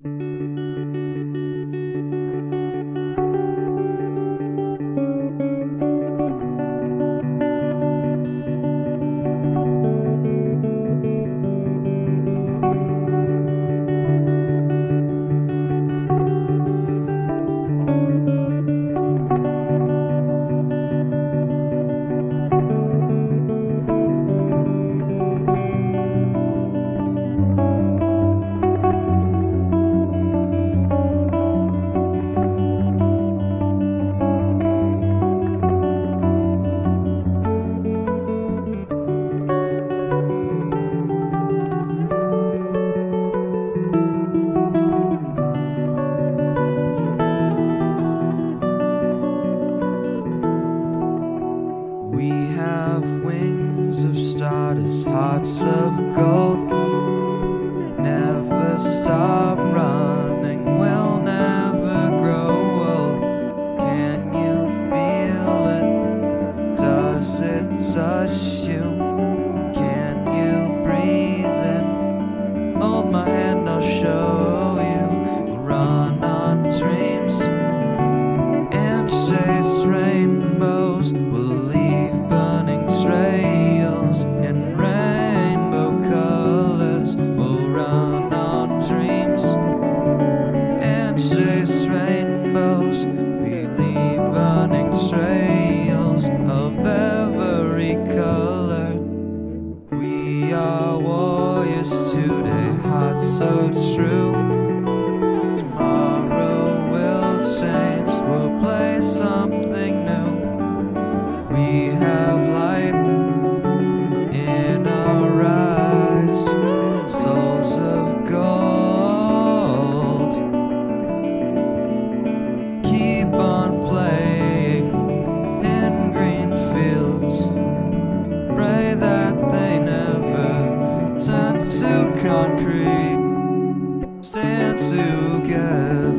We have wings of stardust, hearts of gold. Never stop running, we'll never grow old. Can you feel it? Does it touch you? Can you breathe it? Hold my hand, I'll show you. We'll run on dreams and chase rainbows. We'll leave burning trails in rainbow colors. We'll run on dreams and chase rainbows. We leave burning trails of every color. We are warriors today, hearts so true. Tomorrow will change, we'll play something new. We have light in our eyes, souls of gold. Keep on playing in green fields. Pray that they never turn to concrete. Stand together.